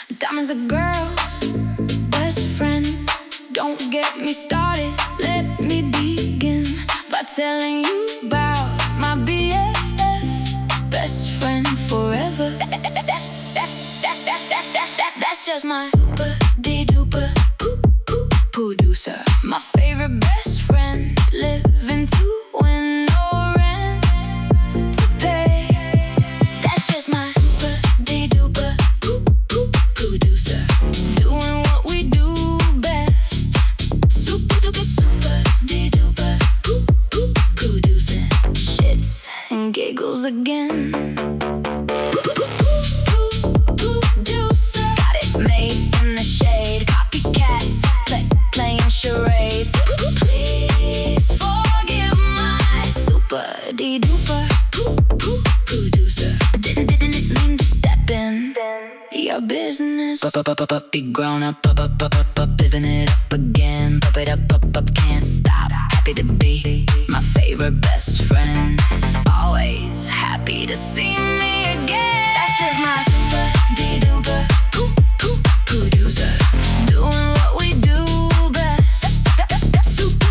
Diamonds are girls' best friend. Don't get me started, let me begin by telling you about my BFF, best friend forever. That's just my super duper producer, my favorite best friend, living to win, no rent to pay. That's just my super duper producer, doing what we do best. Super duper producing shits and giggles again. Didn't mean to step in your business. Be grown up, living it up again. Pop it up, can't stop. Happy to be my favorite best friend. Always happy to see me again. That's just my super duper producer, doing what we do best. Super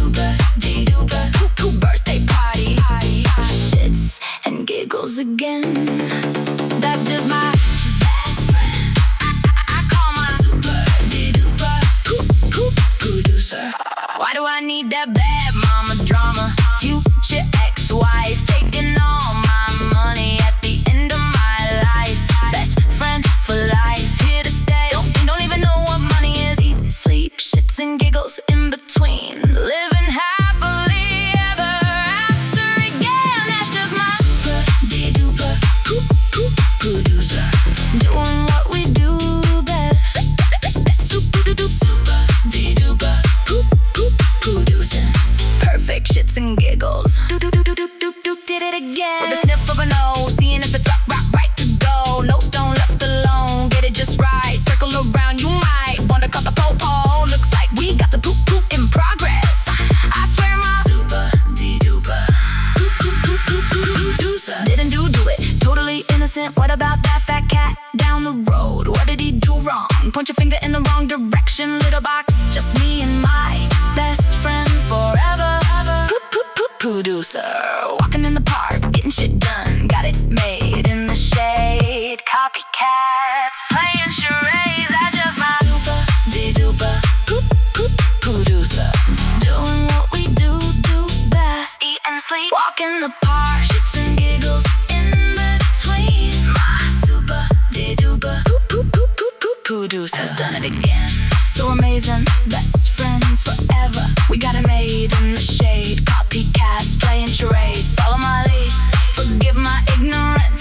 duper birthday party, shits and giggles again. That's just my best friend. I call my super duper producer. Why do I need that bad mama drama? Future ex-wife taking all my money at the end of my life. Best friend for life, here to stay. Don't even know what money is. Eat, sleep, shits and giggles in between. Living happily ever after again. That's just my super duper producer, doing what we do best. Super duper producing perfect shits and giggles. Did it again with a sniff of a nose, seeing if it's right to go. No stone left alone, get it just right. Circle around, you might wanna cut the po-po. Looks like we got the poop in progress. I swear my super duper producer didn't do it. Totally innocent. What about that fat cat down the road? What did he do wrong? Point your finger in the wrong direction. Little box, just me and my best friend forever. Producer, walking in the park, getting shit done. Got it made in the shade. Copycats playing charades. I just my super duper producer, doing what we do best. Eat and sleep, walk in the park, shits and giggles in between. My super duper producer has done it again. So amazing, best friends forever. We got it made in the shade. Copycats playing charades. Follow my lead, forgive my ignorance.